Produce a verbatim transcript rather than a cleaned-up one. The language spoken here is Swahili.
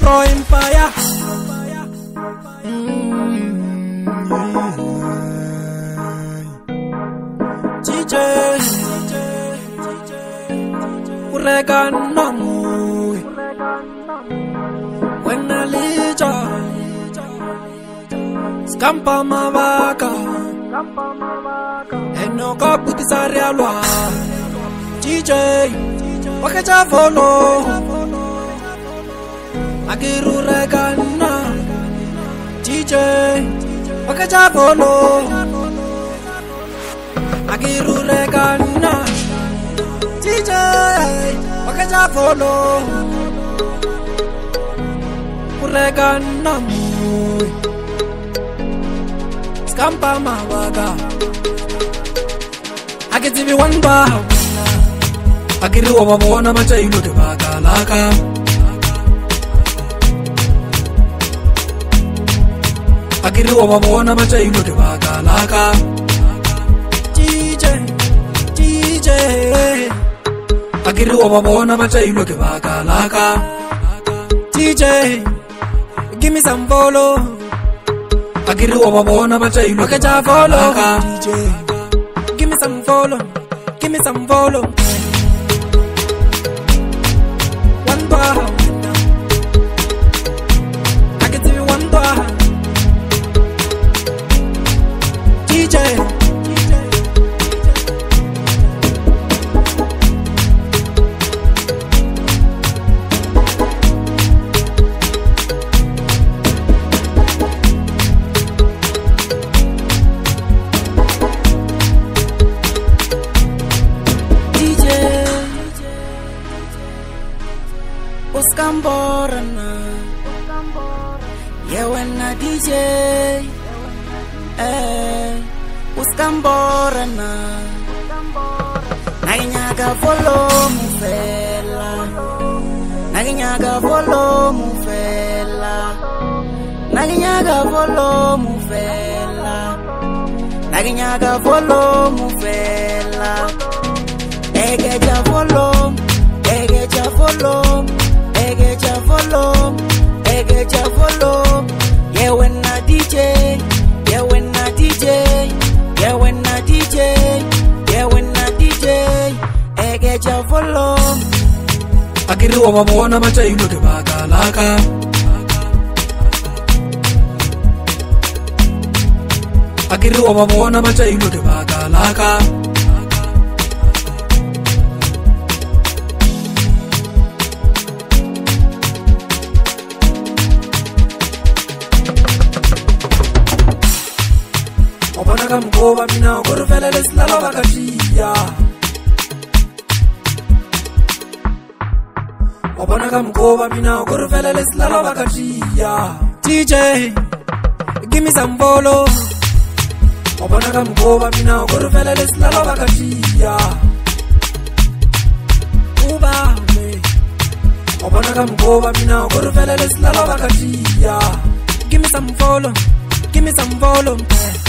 Afro Empire. D J Ureka namu Wena lija Skampa mavaka Eno kaputi sarialwa D J Wakacha volo Akiru regana D J Wakacha volo Akiru regana D J Wakacha volo Regana mu Skampa mavaka Akitivi one bar Akiri wababona macha ilo de baka laka Akiri wababona macha ilo de baka laka D J D J Akiri wababona macha ilo de baka laka D J Give me some follow Akiri wababona macha ilo de baka laka D J Give me some follow Give me some follow One bar I can see one bar D J Uskamborana Yeah, when I D J Eh Uskamborana Naginyaga follow mufela Naginyaga follow mufela Naginyaga follow mufela Naginyaga follow mufela Egeja follow Egeja follow Egeja follow, Egeja follow. Yeah, when I D J, yeah, when I D J, yeah, when I D J, yeah, when I D J, Egeja follow. Akiri wababona macha ilo de baka laka. Akiri wababona macha ilo de baka laka. Wabonaka mkoba mina ukorufele lesilala wakatiya Wabonaka mkoba mina ukorufele lesilala wakatiya D J Give me some follow Wabonaka mkoba mina ukorufele lesilala wakatiya Ubame Wabonaka mkoba mina ukorufele lesilala wakatiya Give me some follow Give me some follow